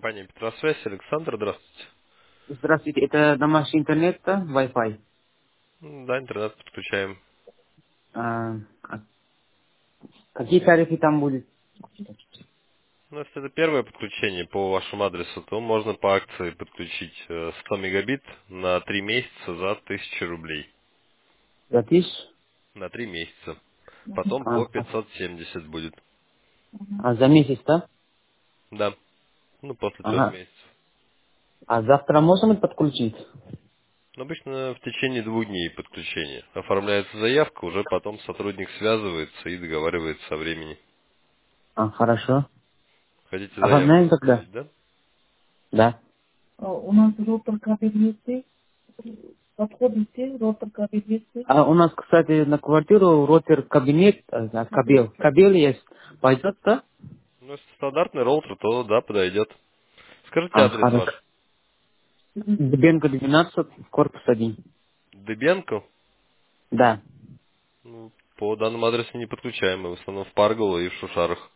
Компания Петросвязь. Александр, здравствуйте. Здравствуйте, это домашний интернет, да? Wi-Fi. Да, интернет подключаем. А какие тарифы там будут? Если это первое подключение по вашему адресу, то можно по акции подключить 100 мегабит на 3 месяца за 1000 рублей. За тысяч? На 3 месяца. Потом А, по 570 будет. за месяц, да? Да. После 3 Ага. месяцев. А завтра можно подключить? Но обычно в течение 2 дней подключения. Оформляется заявка, уже потом сотрудник связывается и договаривается о времени. Хорошо. Хотите заявку Оформляем тогда? заполнить, да? Да. У нас ротор кабинеты, подходите, ротор кабинеты. У нас, кстати, на квартиру ротер кабинет, кабел. Кабел есть. Пойдет, да? Если стандартный роутер, то да, подойдет. Скажите адрес Хорошо. ваш. Дебенко 12, корпус 1. Дыбенко. Да. По данному адресу не подключаем, мы в основном в Парголо и в Шушарах.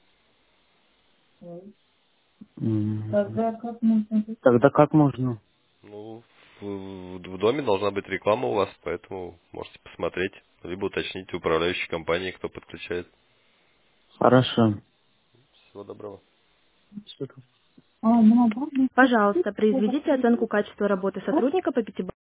Тогда как можно? Тогда как можно? В доме должна быть реклама у вас, поэтому можете посмотреть, либо уточнить у управляющей компании, кто подключает. Хорошо. Всего доброго. Что-то. Ну, ладно. Пожалуйста, произведите оценку качества работы сотрудника по пятибалльной